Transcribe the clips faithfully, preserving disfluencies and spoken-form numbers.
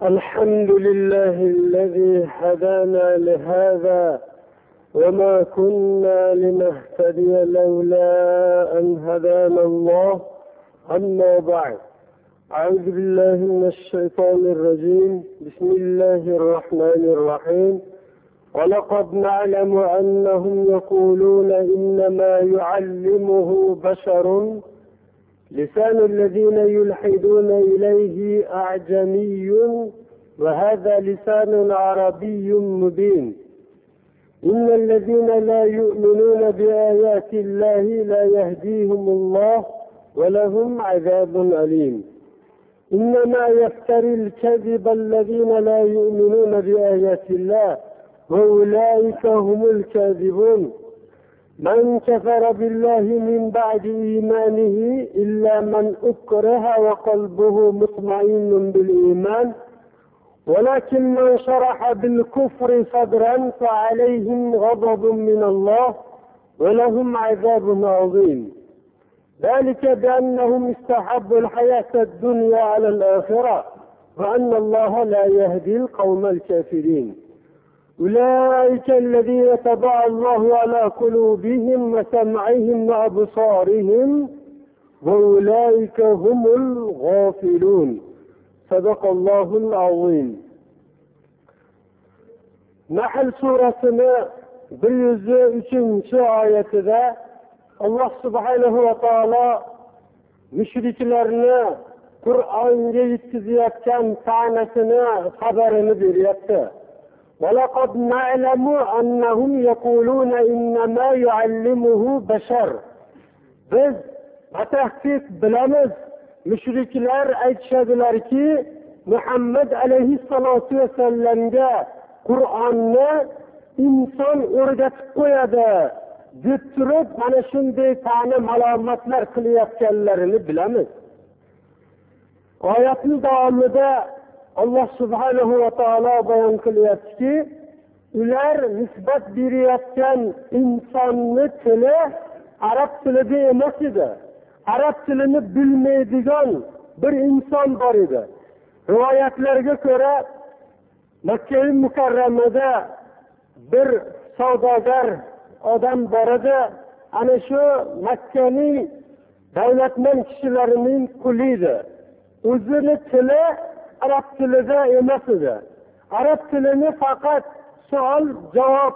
الحمد لله الذي هدانا لهذا وما كنا لنهتدي لولا أن هدانا الله. أما بعد، أعوذ بالله من الشيطان الرجيم. بسم الله الرحمن الرحيم. ولقد نعلم أنهم يقولون إنما يعلمه بشر لسان الذين يلحدون إليه أعجمي وهذا لسان عربي مبين. إن الذين لا يؤمنون بآيات الله لا يهديهم الله ولهم عذاب أليم. إنما يفتري الكذب الذين لا يؤمنون بآيات الله وأولئك هم الكاذبون. من كفر بالله من بعد إيمانه إلا من أكره وقلبه مطمئن بالإيمان ولكن من شرح بالكفر صدرا فعليهم غضب من الله ولهم عذاب عظيم. ذلك بأنهم استحبوا الحياة الدنيا على الآخرة وأن الله لا يهدي القوم الكافرين. أولئك الذين طبع الله على قلوبهم وسمعهم وأبصارهم وأولئك هم الغافلون. صدق الله العظيم. Nahl surasini bir yuz uchinchi oyatida Alloh subhanahu va taolo mushriklarni Qur'onga yetkazayotgan ta'nasini xabarini beryapti. وَلَقَدْ نَعْلَمُ أَنَّهُمْ يَقُولُونَ إِنَّمَا يُعَلِّمُهُ بَشَرٌ. Biz batahqiq bilamiz, mushriklar aytishadilarki, Muhammad alayhissalatu vasallamga Qur'onni inson o'rgatib qo'yadi deb turib, mana shunday ta'na malomatlar qilayotganlarini bilamiz. Oyatning davomida Alloh subhanahu va taolo bayon qilyaptiki, ular nisbat berayotgan insonni tili arab tilida emas edi. Arab tilini bilmaydigan bir inson bor edi. Rivoyatlarga ko'ra Makka-i Mukarramada bir savdogar odam bor edi. Ana shu Makkaning davlatmand kishilarining quli edi. O'zini tili arab tilida emas edi. Arab tilini faqat savol javob,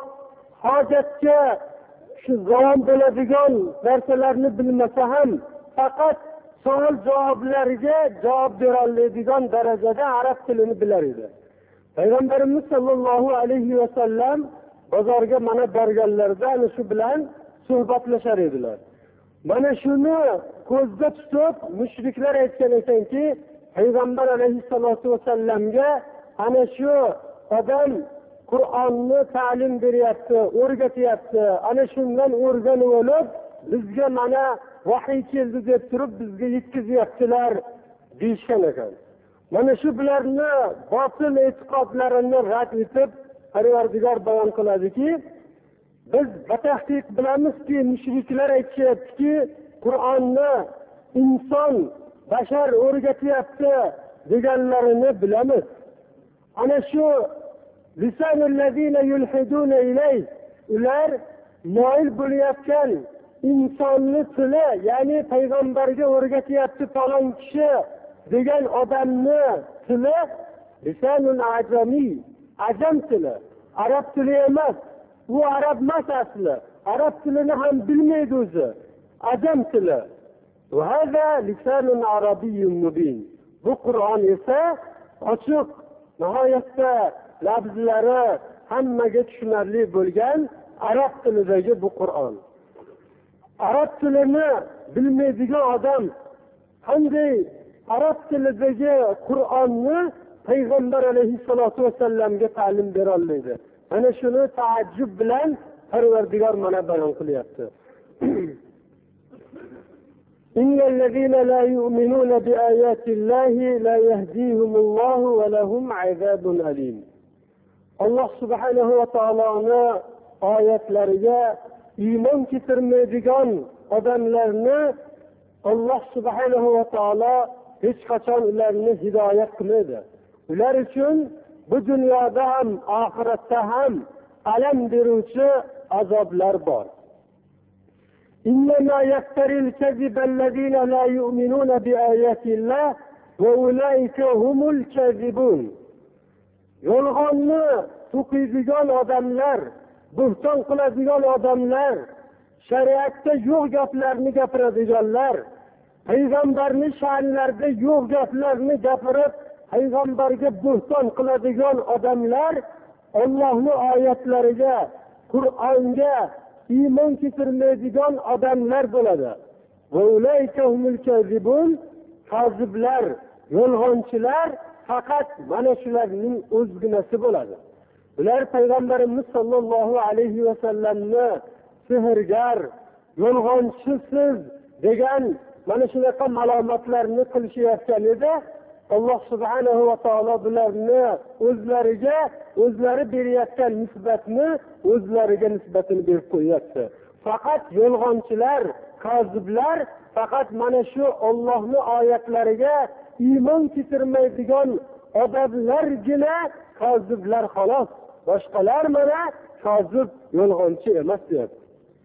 hojatga shu zavon bo'ladigan narsalarni bilmasa ham faqat savol javoblarga javob bera oladigan darajada arab tilini bilar edi. Payg'ambarimiz sollallohu alayhi va sallam bozorga mana borganlarida ana shu bilan suhbatlashar edilar. Mana shuni ko'zda tutib mushriklar aytgan ekanki, Payg'ambar alayhissalatu vasallamga ana shu odam Qur'onni ta'lim beryapti, o'rgatyapti. Ana shundan o'rganib olib, bizga mana vahiy keldi deb turib bizga yetkazyaptilar deyishgan ekan. Mana shu bilarni botil e'tiqodlarini rad etib, Parvardigor bayon qiladiki, biz batahqiq bilamizki, mushriklar aytishyaptiki, Qur'onni inson bashar o'rgatyapti deganlarini bilamiz. Ana shu lisanul-lazina yulhiduna ilay, ular moyil bo'layotgan insonni tili, ya'ni payg'ambarga o'rgatyapti falon kishi degan odamni tili lisanul ajami, ajam tili, arab tili emas. U arab emas asli. Arab tilini ham bilmaydi o'zi. Ajam tili. وهذا لسان عربي مبين. Bu Qur'on esa ochiq, nihoyatda lafzlari hammaga tushunarli bo'lgan arab tilidagi bu Qur'on. Arab tilini bilmaydigan odam qanday arab tilidagi Qur'onni Payg'ambar alayhissalatu vasallamga ta'lim bera olmaydi? Mana shuni taajjub bilan Parvardigor mana bayon qilyapti. إن الذين لا يؤمنون بآيات الله لا يهديهم الله ولهم عذاب أليم. Allah subhanahu va taoloni oyatlariga iymon keltirmaydigan odamlarni Allah subhanahu va taolo hech qachon ularni hidoyat qilmaydi. ular uchun bu dunyoda ham oxiratda ham alam beruvchi azoblar bor. إنما يفتري الكذب الذين لا يؤمنون بآيات الله وأولئك هم الكاذبون. Yolg'onni to'qiydigan odamlar, buhton qiladigan odamlar, shariatda yo'q gaplarni gapiradiganlar, payg'ambarning sha'nlarida yo'q gaplarni gapirib, payg'ambarga buhton qiladigan odamlar Allohning oyatlariga, Qur'onga iymon keltirmaydigan odamlar bo'ladi. Va ulayka humul kazibun, kaziblar, yolg'onchilar faqat mana shularning o'zginasi bo'ladi. Ular payg'ambarimiz sollallohu alayhi va sallamni sehrgar, yolg'onchisiz degan mana shunaqa malomatlarni qilishayotgan edi. Alloh subhanahu va taolo bularni o'zlariga, o'zlari berayotgan nisbatni o'zlariga nisbatini berib qo'yapti. Faqat yolg'onchilar, koziblar faqat mana shu Allohning oyatlariga iymon keltirmaydigan odamlargina koziblar xolos. Boshqalar mana kozib, yolg'onchi emas deyapti.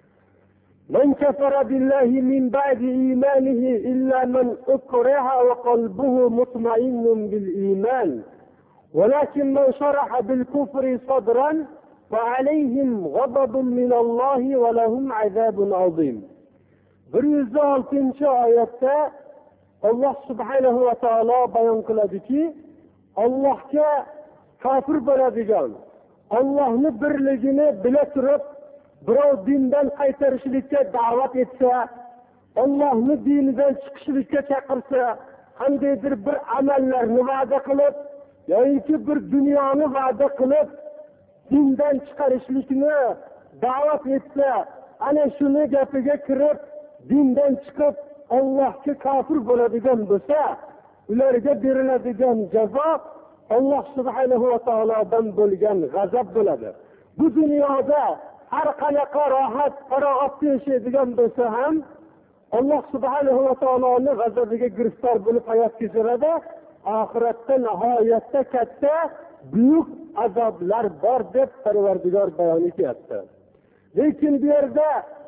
من كفر بالله من بعد إيمانه إلا من أكره وقلبه مطمئن بالإيمان ولكن من شرح بالكفر صدرا فعليهم غضب من الله ولهم عذاب عظيم. bir yuz oltinchi oyatda Alloh subhanahu va taolo bayon qiladiki, Allohga kofir bo'ladigan, Allohning birligini bila turib birov dindan qaytarishlikka da'vat etsa, Allohning dinidan chiqishlikka chaqirsa, qandaydir bir amallarni va'da qilib, yoki bir dunyoni va'da qilib, dindan chiqarishlikni da'vat etsa, ana shuni gapiga kirib, dindan chiqib, Allohga kofir bo'ladigan bo'lsa, ularga beriladigan jazo Alloh subhanahu va taolodan bo'lgan g'azab bo'ladi. Bu dunyoda har qanaqa rohat, farog'atda yashaydigan bo'lsa ham Alloh subhanahu va taoloning g'azabiga giriftor bo'lib hayot kechiradi. Oxiratda nihoyatda katta, buyuk azoblar bor deb Parvardigor bayon etyapti. Lekin bu yerda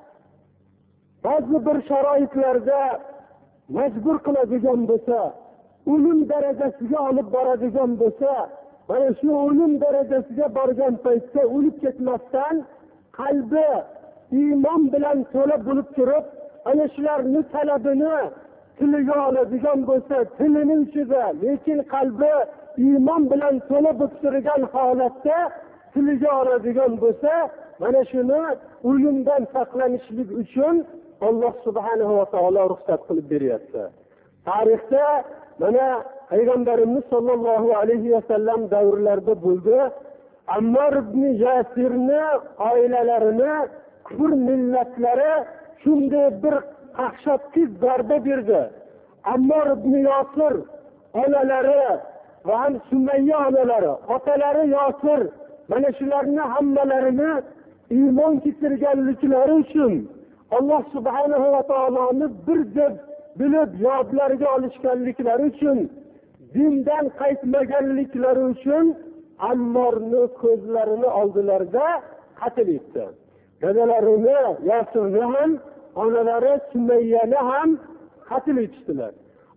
ba'zi bir sharoitlarda majbur qiladigan bo'lsa, o'lim darajasiga olib boradigan bo'lsa, mana shu o'lim darajasiga borgan paytda o'lib ketmasdan qalbi iymon bilan to'la bo'lib turib, ana shularni talabini tiliga oladigan bo'lsa, tilining ichida, lekin qalbi iymon bilan to'la bo'lib turgan holatda tiliga oladigan bo'lsa, mana shuni o'limdan saqlanishlik uchun Alloh subhanahu va taolo ruxsat qilib beryapti. Tarixda mana payg'ambarimiz sollallohu alayhi va sallam davrlarida bo'ldi. Ammor ibn Yasirni oilalarini kufr millatlari shunday bir qahshatli zarba berdi. Ammor ibn Yasir onalari va ham Sumayya onalari, otalari Yasir, mana shularni hammalarini iymon keltirganliklari uchun Alloh subhanahu va taoloni bir deb bilib yodlariga olishganliklari uchun, dindan qaytmaganliklari uchun Ammorni ko'zlarini oldilarida qatl etdi. Dadalarini, Yasirni ham, onalari Sumayyani ham qatl etishdilar.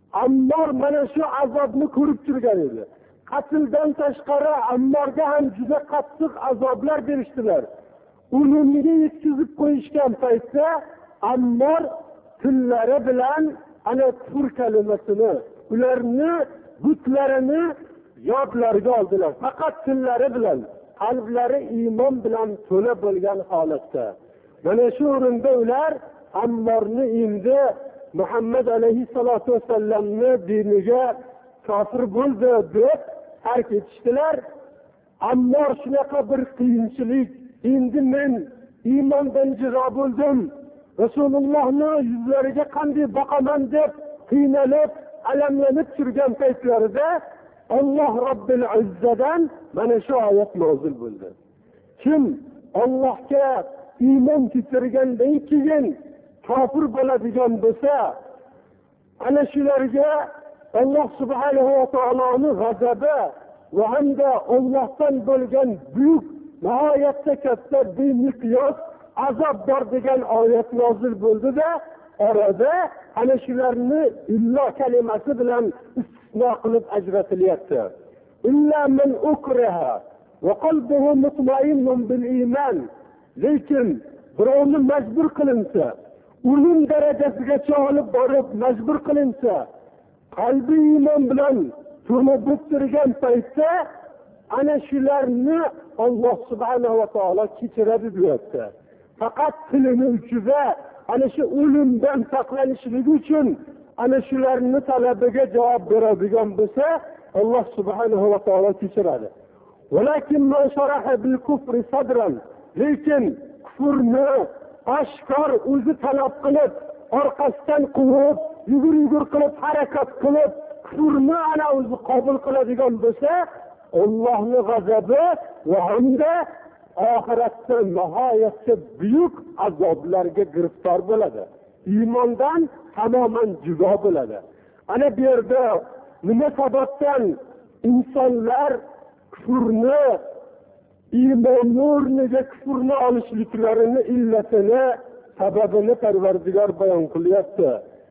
Ammor mana shu azobni ko'rib turgan edi. Qatldan tashqari Ammorga ham juda qattiq azoblar berishdilar. O'limga yetkazib qo'yishgan paytda Ammor tillari bilan ana kufr kalimasini, ularni butlarini yodlariga oldilar. Faqat tillari bilan, qalblari iymon bilan to'la bo'lgan holatda. Mana shu o'rinda ular Ammorni endi Muhammad alayhissalatu vasallamni diniga kofir bo'ldi deb tark etishdilar. Ammor shunaqa bir qiyinchilik, endi men iymondan jizo bo'ldim, Rasulullohni yuzlariga qanday boqaman deb qiynalib, alamlanib turgan paytlarida Alloh Robbil Izzadan mana shu oyat nozil bo'ldi. Kim Allohga iymon keltirgandan keyin kofir bo'ladigan bo'lsa, ana shularga Alloh subhanahu va taoloning g'azabi va hamda Allohdan bo'lgan buyuk nihoyatda katta bemiqyos azob bor degan oyat nozil bo'ldi-da, orada ana shularni illo kalimasi bilan istisno qilib ajratilyapti. Illa man ukriha va qalbuhu mutma'innun bil iymon. Lekin birovni majbur qilinsa, o'lim darajasigacha olib borib majbur qilinsa, qalbi iymon bilan turmush turgan paytda ana shularni Alloh subhanahu va taolo kechiradi deyapti. Faqat tilini uchida ana shu o'limdan saqlanishligi uchun ana shularni talabiga javob beradigan bo'lsa, Alloh subhanahu va taolo kechiradi. Walakin man sharaha bil kufri sadran. Lekin kufrni oshkor o'zi talab qilib, orqasidan quvib, yugur-yugur qilib harakat qilib, kufrni ana o'zi qabul qiladigan bo'lsa, Allohning g'azabi va hamda oxiratda nihoyatda buyuk azoblarga giriftor bo'ladi. Iymondan tamoman judo bo'ladi. Ana bu yerda nima sababdan insonlar kufrni iymonni o'rniga kufrni olishliklarini illatini, sababini Parvardigor bayon qilyapti.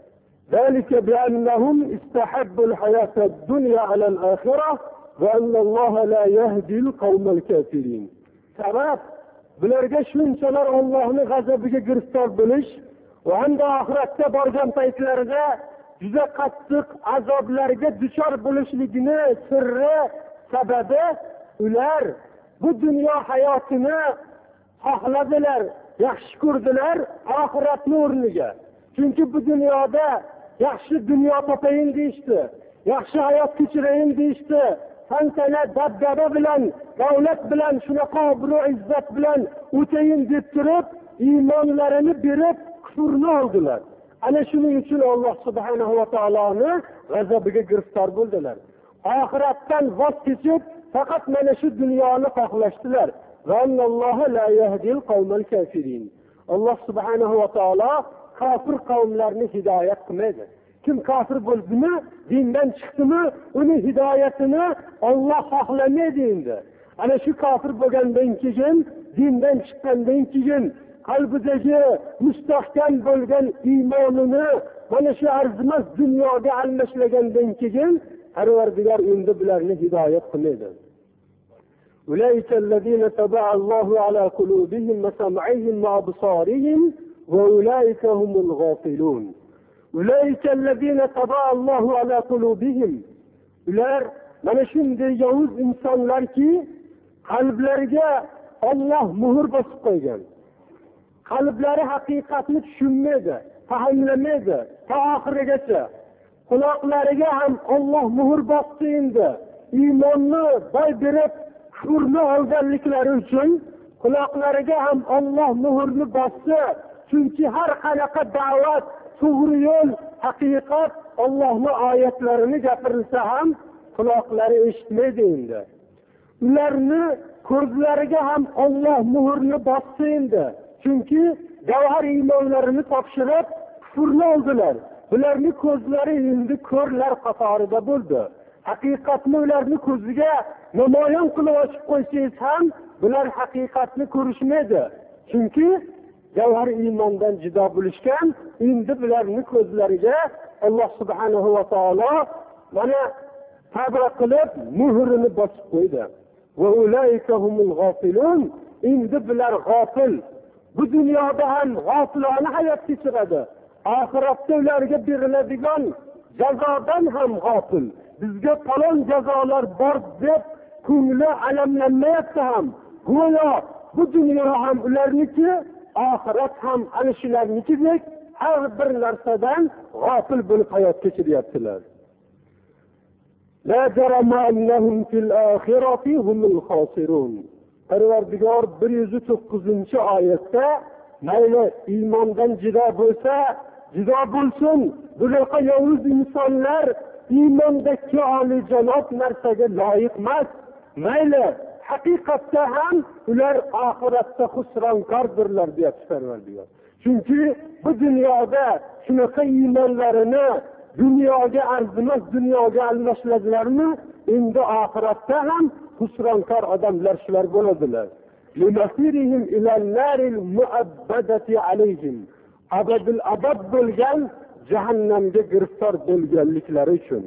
ذلك بأنهم استحبوا الحياة الدنيا على الآخرة وأن الله لا يهدي القوم الكافرين. Sabab bularga shunchalar Allohning g'azabiga giriftor bo'lish va hamda oxiratda borgan paytlarida juda qattiq azoblarga duchor bo'lishligini sirri sababi ular bu dunyo hayotini xohladilar, yaxshi ko'rdilar oxiratning o'rniga. Chunki bu dunyoda yaxshi dunyo topayin deyishdi, yaxshi hayot kechirayin deyishdi, tantana dabdaba bilan, davlat bilan, shunaqa obro' izzat bilan o'tayin deb turib, iymonlarini berib kufrni oldilar. Ana shuning uchun Alloh subhanahu va taoloni g'azabiga giriftor bo'ldilar. Oxiratdan voz kechib, faqat mana shu dunyoni xohlashdilar. Va Alloh la yahdil qawmal kafirin. Alloh subhanahu va taolo kafir qavmlarni hidoyat qilmaydi. Kim kafir bo'ldimi, dindan chiqdimi, uni hidoyatini Alloh xohlamaydi endi. Ana shu kafir bo'lgandan keyin, dindan chiqqandan keyin qalbidagi mustahkam bo'lgan iymonini mana shu arzimas dunyoga almashlagandan keyin Parvardigor endi bularni hidoyat qilmaydi. Ulaika allazina taba'a Allohu ala qulubihim wa sam'ihim wa absarihim va ulaika humul ghafilun. Ulaika allazina taba'a Allohu ala qulubihim. Ular mana shunday yovuz insonlarki, qalblariga Alloh muhr bosib qo'ygan. Qalblari haqiqatni tushunmaydi, fahmlamaydi ta oxirigacha. Quloqlariga ham Alloh muhr bosdi endi. Iymonni boy berib, kufrni olganliklari uchun quloqlariga ham Alloh muhrni bosdi. Chunki har qanaqa da'vat, to'g'ri yo'l, haqiqat, Allohning oyatlarini gapirilsa ham quloqlari eshitmaydi endi. Ularni ko'zlariga ham Alloh muhrni bosdi endi. Chunki gavhar iymonlarini topshirib kufrni oldilar. Bularning ko'zlari endi ko'rlar qatorida bo'ldi. Haqiqatni ularning ko'ziga namoyon qilib ochib qo'ysangiz ham bular haqiqatni ko'rishmaydi. Chunki gavhar iymondan judo bo'lishgan, endi bularning ko'zlariga Alloh subhanahu va taolo mana sabr qilib muhrini bosib qo'ydi. Va ulaika humul ghafilun. Endi bular g'ofil. Bu dunyoda ham g'ofilona hayot kechiradi. Oxiratda ularga beriladigan jazodan ham g'ofil. Bizga falon jazolar bor deb ko'ngli alamlanmayapti ham. Go'yo bu dunyo ham ularniki, oxirat ham ana shularnikidek har bir narsadan g'ofil bo'lib hayot kechiryaptilar. La jarama annahum fil oxirati humul khosirun. Parvardigor bir yuz to'qqizinchi oyatda mayli iymondan judo bo'lsa, judo bo'lsin. Bunaqa yovuz insonlar iymondagi oliyjanob narsaga loyiq emas. Mayli haqiqatda ham ular oxiratda xusronkordirlar deyapti Parvardigor. Chunki bu dunyoda shunaqa iymonlarini dunyoga arzimas dunyoga almashladilarmi, endi oxiratda ham husronkor odamlar shular bo'ladilar. Limasirihim ilal naril muabbadati alayhim. Abadul abad bo'lgan jahannamga giriftor bo'lganliklari uchun.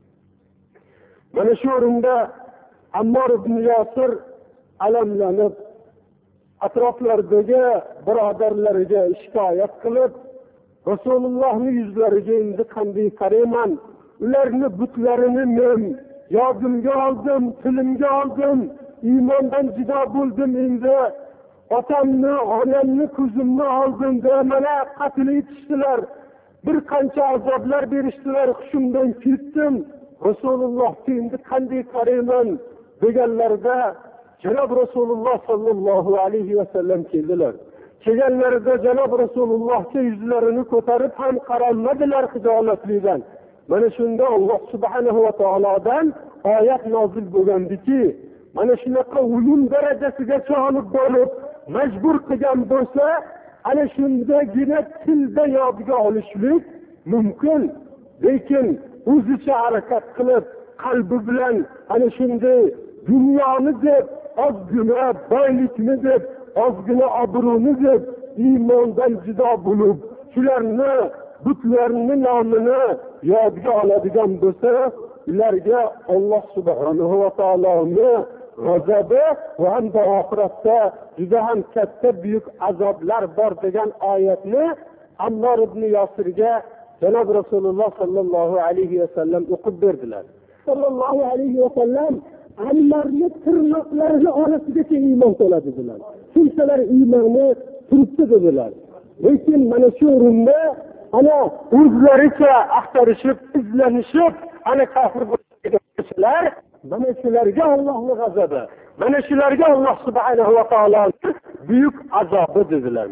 Mana shu o'rinda Ammor ibn Yosir alamlanib atroflardagi birodarlariga shikoyat qilib, Rasulullohning yuzlariga endi qanday qarayman? Ularni butlarini men yodimga oldim, tilimga oldim, iymondan jido bo'ldim, endi otamni, onamni, ko'zimni oldim, mana qatl etishdilar. Bir qancha azoblar berishdilar, hushimdan ketdim. Rasulullohga endi qanday qarayman deganlarda Janob Rasululloh sallallohu alayhi va sallam keldilar. Kelganlarida Janob Rasulullohga yuzlarini ko'tarib ham qaramadilar xijolatlidan. Mana shunda Alloh subhanahu va taolodan oyat nozil bo'lgandiki, mana shunaqa ulum darajasigacha olib borib majbur qilgan bo'lsa, ana shundagina tilda yodga olishlik mumkin. Lekin o'zicha harakat qilib, qalbi bilan ana shunday dunyoni deb, ozgina boylikni deb, ozgina obro'ni deb iymondan jido bo'lib, shularni butlarning nomini yodga oladigan bo'lsa, ularga Alloh subhanahu va taoloning g'azabi va hamda oxiratda juda ham katta buyuk azoblar bor degan oyatni Ammor ibn Yosirga Janob Rasululloh sallallohu alayhi va sallam o'qib berdilar. Sallallohu alayhi va sallam Ammarning tirnoqlarini orasigacha iymon to'ladi dedilar. Kimsalar iymonni turibdi dedilar. Lekin mana shu o'rinda ana o'zlaricha axtarishib, izlanishib, ana kafir bo'lganlar, mana shularga Allohning g'azabi, mana shularga Alloh subhanahu va taoloning buyuk azobi dedilar.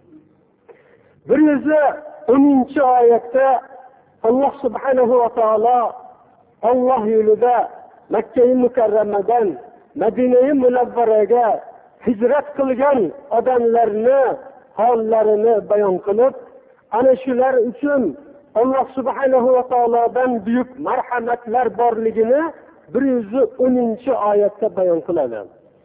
bir yuz o'ninchi oyatda Alloh subhanahu va taolo Alloh yo'lida Makka-i Mukarramadan Madina-i Munavvaraga hijrat qilgan odamlarni hollarini bayon qilib, ana shular uchun Alloh subhanahu va taolodan buyuk marhamatlar borligini bir yuz o'ninchi oyatda bayon qiladi.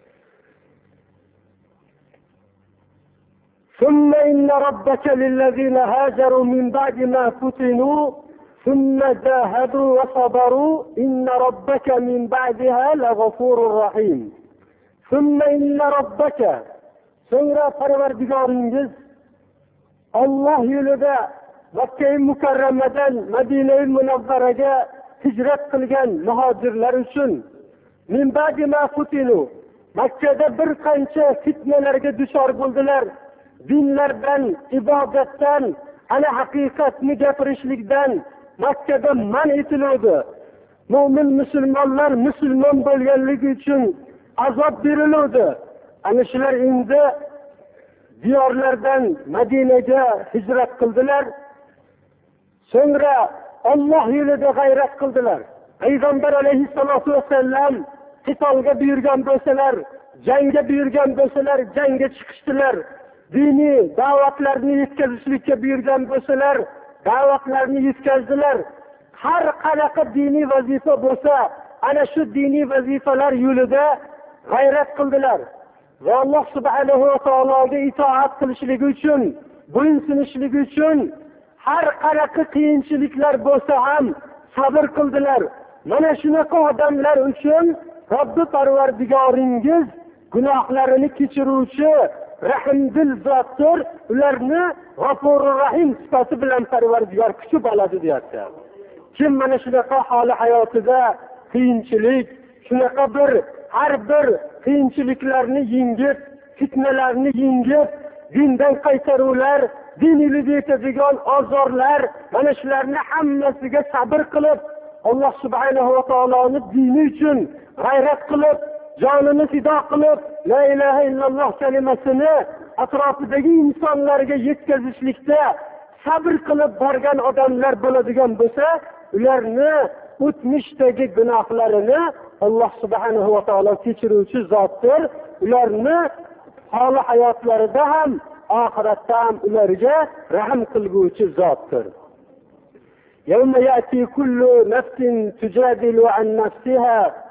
ثم إن ربك للذين هاجروا من بعد ما فتنوا ثم جاهدوا وصبروا إن ربك من بعدها لغفور رحيم. ثم إن ربك sonra Parvardigoringiz Alloh yo'lida Makka-i Mukarramadan Madina-i Munavvaraga hijrat qilgan muhojirlar uchun min ba'di ma futinu, Makkada bir qancha fitnalarga duchor bo'ldilar. Dinlardan, ibodatdan, ana haqiqatni gapirishlikdan Makkada man etiladi. Mo'min musulmonlar musulmon bo'lganligi uchun azob beriladi. Ana shular endi diyorlardan Madinaga hijrat qildilar. So'ngra Alloh yo'lida g'ayrat qildilar. Payg'ambar alayhissalatu vassallam qitolga buyurgan bo'lsalar, jangga buyurgan bo'lsalar, jangga chiqishdilar. Diniy da'vatlarni yetkazishlikka buyurgan bo'lsalar, da'vatlarni yetkazdilar. Har qanaqa diniy vazifa bo'lsa, ana shu diniy vazifalar yo'lida g'ayrat qildilar. Va Alloh subhanahu va taologa itoat qilishligi uchun, bo'yinsunishligi uchun har qanaqa qiyinchiliklar bo'lsa ham sabr qildilar. Mana shunaqa odamlar uchun Robbi Parvardigoringiz gunohlarini kechiruvchi rahimdil zotdir, ularni G'afurur Rahim sifati bilan Parvardigor kutib oladi deyapti. Kim mana shunaqa holi hayotida qiyinchilik, shunaqa bir har bir qiyinchiliklarni yengib, fitnalarni yengib, dindan qaytaruvlar, din yo'lida yetadigan ozorlar, mana shularni hammasiga sabr qilib, Alloh subhanahu va taoloning dini uchun g'ayrat qilib, jonini fido qilib, la ilaha illalloh kalimasini atrofidagi insonlarga yetkazishlikda sabr qilib borgan odamlar bo'ladigan bo'lsa, ularni o'tmishdagi gunohlarini Alloh subhanahu va taolo kechiruvchi zotdir. Ularni holi hayotlarida ham, oxiratda ham ularga rahim qilguvchi zotdir. يوم يأتي كل نفس تجادل عن نفسها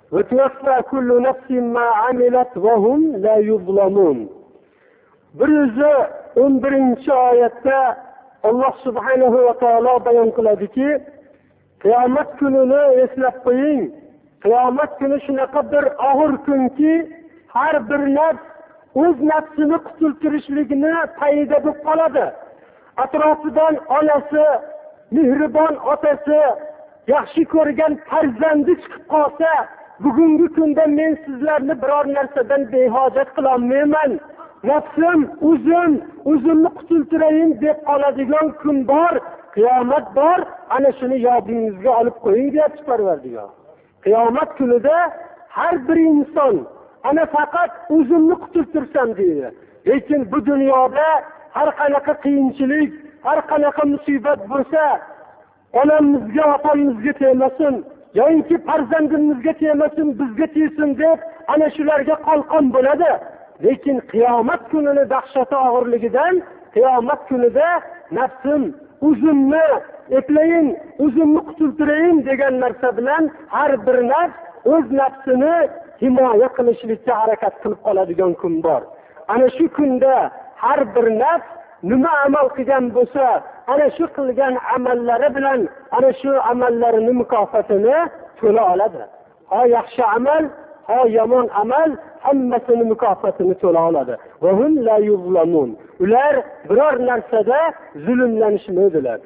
وتوفى كل نفس ما عملت وهم لا يظلمون. bir yuz o'n birinchi oyatda Alloh subhanahu va taolo bayon qiladiki, qiyomat kunini eslab qo'ying. Qiyomat kuni shunaqa bir og'ir kunki, har bir nafs o'z nafsini qutultirishligini payida bo'lib qoladi. Atrofidan onasi, mehribon otasi, yaxshi ko'rgan farzandi chiqib qolsa, bugungi kunda men sizlarni biror narsadan behojat qila olmayman. Nafsim o'zim, o'zimni qutultirayin deb qoladigan kun bor, qiyomat bor. Ana shuni yodingizga olib qo'ying deyapti Parvardigor. Qiyomat kunida har bir inson ana faqat o'zimni qutultirsam deydi. Lekin bu dunyoda har qanaqa qiyinchilik, har qanaqa musibat bo'lsa, onamizga, otamizga tegmasin, yoki farzandimizga tegmasin, bizga tegsin deb ana shularga qalqon bo'ladi. Lekin qiyomat kunini dahshati og'irligidan, qiyomat kunida nafsim o'zimni eplayin, o'zimni qutultirayin degan narsa bilan har bir nafs o'z nafsini himoya qilishlikka harakat qilib qoladigan kun bor. Ana shu kunda har bir nafs nima amal qilgan bo'lsa, ana shu qilgan amallari bilan ana shu amallarining mukofotini to'la oladi. Ha yaxshi amal, ha yomon amal, hammasini mukofotini to'la oladi. Va hum la yuzlamun. Ular biror narsada zulmlanishmaydilar.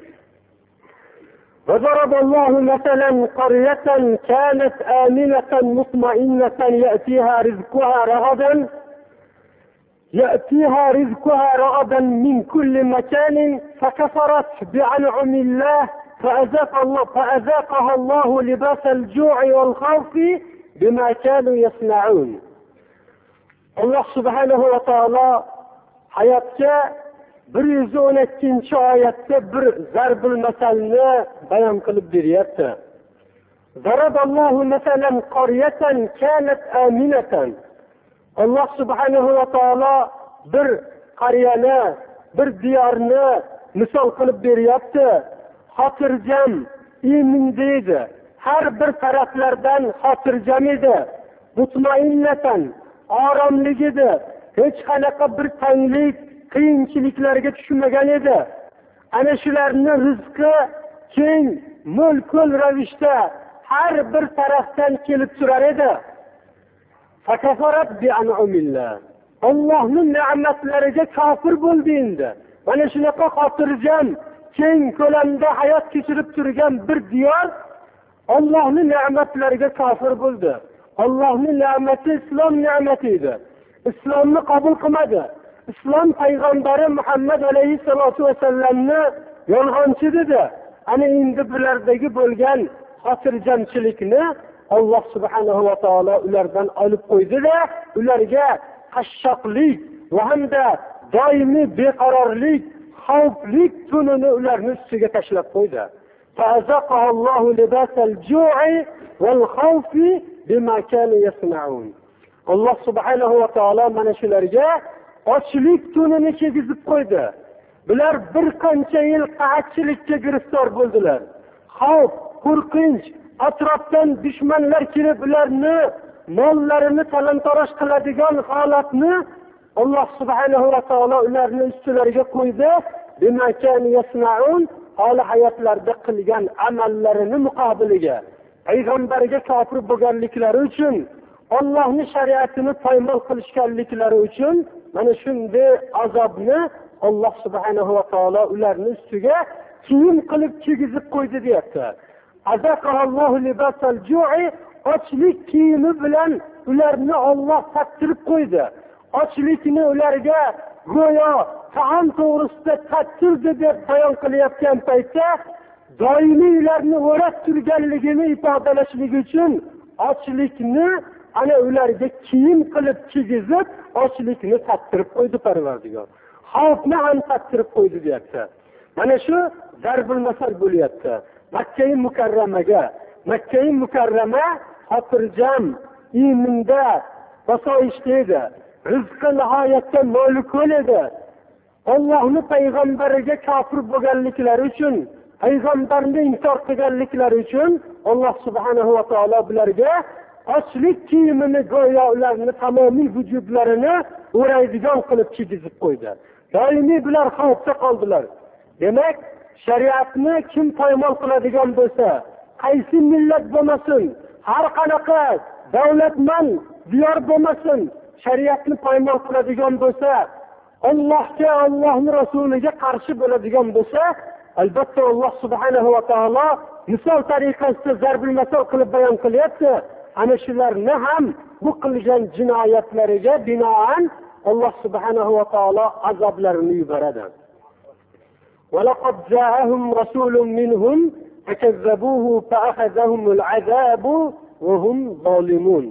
وضرب الله مثلا قرية كانت آمنة مطمئنة يأتيها رزقها رغدا يأتيها رزقها رغدا من كل مكان فكفرت بأنعم الله فأذاق الله فأذاقها الله لباس الجوع والخوف بما كانوا يصنعون. الله سبحانه وتعالى hayotga bir yuz o'n ikkinchi oyatda bir zarbul masalni bayon qilib beryapti. Zaraballohu masalan qaryatan kanat aminatan. Alloh subhanahu va taolo bir qaryani, bir diyorni misol qilib beryapti. Xotirjam, iymindi edi. Har bir taraflardan xotirjam edi. Mutmainnatan, oromlik edi. Hech qanaqa bir tanglik, qiyinchiliklarga tushmagan edi. Ana shularning rizqi keng, mo'l-ko'l ravishda har bir tarafdan kelib turar edi. Fakafarat bi an'umillah. Allohning ne'matlariga kofir bo'ldi endi. Mana shunaqa xotirjam, keng ko'lamda hayot kechirib turgan bir diyor Allohning ne'matlariga kofir bo'ldi. Allohning ne'mati islom ne'mati edi. Islomni qabul qilmadi. Islom payg'ambari Muhammad alayhisolatu vasallamni yolg'onchi dedi. Ana endi bulardagi bo'lgan xotirjamchilikni Alloh subhanahu va taolo ulardan olib qo'ydi-da, ularga qashshoqlik va hamda doimiy beqarorlik, xavflik tunini ularning ustiga tashlab qo'ydi. Fa'azaqahu Allohu libasal ju'i wal khawfi bima kanu yasna'un. Alloh subhanahu va taolo mana shularga ochlik tunini chegizib qo'ydi. Bular bir qancha yil qahatchilikka giriftor bo'ldilar. Xavf, qo'rqinch, atrofdan dushmanlar kelib ularni mollarini talon-taroj qiladigan holatni Alloh subhanahu va taolo ularning ustilariga qo'ydi. Bimakan yasnaun, hali hayotlarida qilgan amallarini muqobiliga payg'ambarga kofir bo'lganliklari uchun, Allohning shariatini poymol qilishganliklari uchun mana shunday azobni Alloh subhanahu va taolo ularning ustiga kiyim qilib kiygizib qo'ydi deyapti. Azaqallohu libasal ju'i, ochlik kiyimi bilan ularni Alloh tattirib qo'ydi. Ochlikni ularga go'yo taom to'g'risida tattirdi deb bayon qilayotgan paytda doimiy ularni o'rab turganligini ifodalashlik uchun ochlikni ana ularga kiyim qilib kiygizib, ochlikni tattirib qo'ydi Parvardigor. Xavfni ham tattirib qo'ydi deyapti. Mana shu zarbul masal bo'lyapti. Makka-i Mukarramaga, Makka-i Mukarrama xotirjam, iyminda, osoyishta edi. Rizqi nihoyatda mo'l-ko'l edi. Allohning payg'ambariga kofir bo'lganliklari uchun, payg'ambarni inkor qilganliklari uchun Alloh subhanahu va taolo bularga ochlik kiyimini go'yo ularni tamomiy vujudlarini o'raydigan qilib kiygizib qo'ydi. Doimiy bular xavfda qoldilar. Demak, shariatni kim poymol qiladigan bo'lsa, qaysi millat bo'lmasin, har qanaqa davlatman diyor bo'lmasin, shariatni poymol qiladigan bo'lsa, Allohga, Allohning rasuliga qarshi bo'ladigan bo'lsa, albatta Alloh subhanahu va taolo misol tariqasida zarbil masal qilib bayon qilyapti. Ana shularni ham bu qilgan jinoyatlariga binoan Alloh subhanahu va taolo azoblarini yuboradi. وَلَقَدْ جَاءَهُمْ رَسُولٌ مِّنْهُمْ فَكَذَّبُوهُ فَأَخَذَهُمُ الْعَذَابُ وَهُمْ ظَالِمُونَ.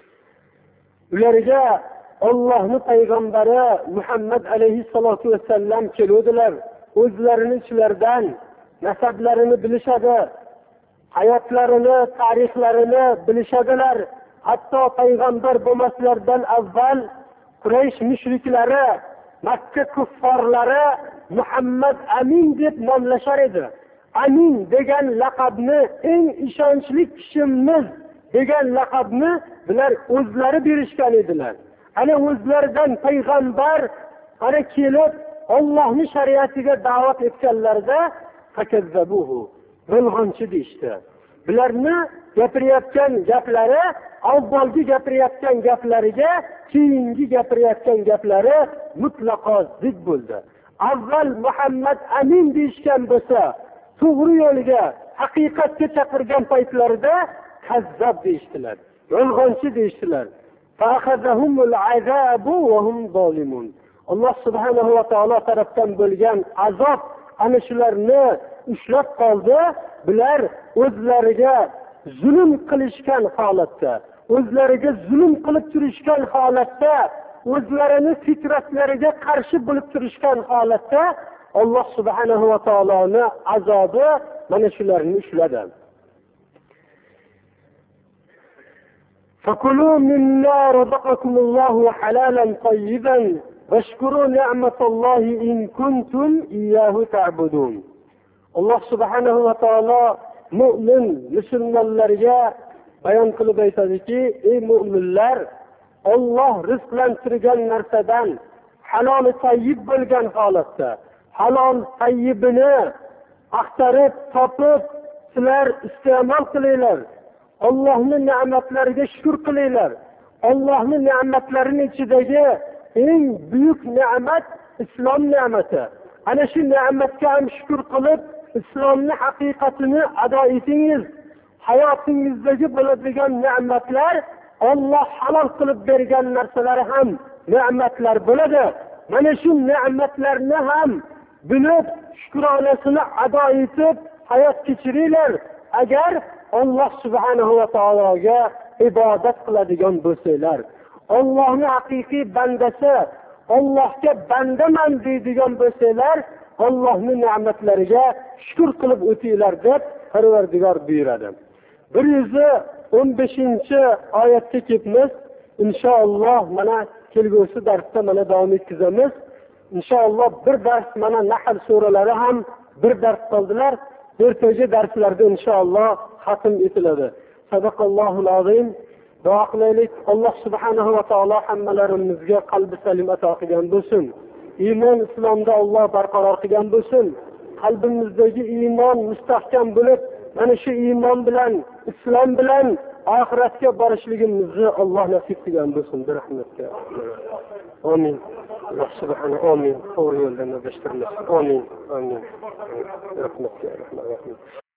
Ularga Allohning payg'ambari Muhammad alayhissalatu vassallam keluvdilar. O'zlarini ichlardan nasablarini bilishadi, hayotlarini, tarixlarini bilishadilar. Hatto payg'ambar bo'lmaslardan avval Quraysh mushriklari, Makka kuffarlari Muhammad Amin deb nomlashar edi. Amin degan laqabni, eng ishonchli kishimiz degan laqabni bular o'zlari berishgan edilar. Ana o'zlaridan payg'ambar ana kelib Allohning shariatiga da'vat etganlarida fakazzabuhu, yolg'onchi deyishdi. Bularni gapirayotgan gaplari avvalgi gapirayotgan gaplariga keyingi gapirayotgan gaplari mutlaqo zid bo'ldi. Avval Muhammad Amin deyishgan bo'lsa, to'g'ri yo'lga, haqiqatga chaqirgan paytlarida kazzab deyishdilar, yolg'onchi deyishdilar. Fa'akhazahumul azabu va hum zolimun. Alloh subhanahu va taolo tarafdan bo'lgan azob ana shularni ushlab qoldi. Bular o'zlariga zulm qilishgan holatda, o'zlariga zulm qilib turishgan holatda, o'zlarini fitratlariga qarshi bo'lib turishgan holatda Alloh subhanahu va taoloning azobi mana shularni ushladi. فَكُلُوا مِمَّا رَزَقَكُمُ اللَّهُ حَلَالًا طَيِّبًا وَاشْكُرُوا نِعْمَةَ اللَّهِ إِن كُنتُمْ إِيَّاهُ تَعْبُدُونَ. Alloh subhanahu va taolo mu'min musulmonlarga bayon qilib aytadiki, ey mu'minlar, Alloh rizqlantirgan narsadan halol tayyib bo'lgan holatda, halol tayyibini axtarib, topib, sizlar iste'mol qilinglar. Allohning ne'matlariga shukr qilinglar. Allohning ne'matlarining ichidagi eng buyuk ne'mat islom ne'mati. Ana shu ne'matga ham shukr qilib, islomning haqiqatini ado etingiz. Hayotingizdagi bo'ladigan ne'matlar Alloh halol qilib bergan narsalar ham ne'matlar bo'ladi. Mana shu ne'matlarni ham bilib, shukronasini ado etib hayot kechiringlar. Agar Alloh subhanahu va taologa ibodat qiladigan bo'lsanglar, Allohning haqiqiy bandasi, Allohga bandaman deydigan bo'lsanglar, Allohning ne'matlariga shukr qilib o'tinglar deb Parvardigor buyuradi. bir yuz o'n beshinchi oyatga kelibmiz. Inshaalloh mana kelgusi darsda mana davom ettiramiz. Inshaalloh bir dars mana Nahl suralari ham bir dars qoldilar. Ertaga darslarda inshaalloh xatm etiladi. Sadaqallohul azim. Duo qilaylik. Alloh subhanahu va taolo hammalarimizga qalbi salim ato qilgan bo'lsin. Iymon islomda Alloh barqaror qilgan bo'lsin. Qalbimizdagi iymon mustahkam bo'lib, mana shu iymon bilan, islom bilan oxiratga borishligimizni Alloh nasib qilgan bo'lsin. Rahmatga. Amin. Alloh subhanahu amin. To'g'ri yo'ldan adashtirmasin. Amin. Amin. Rahmatga. Rahmat.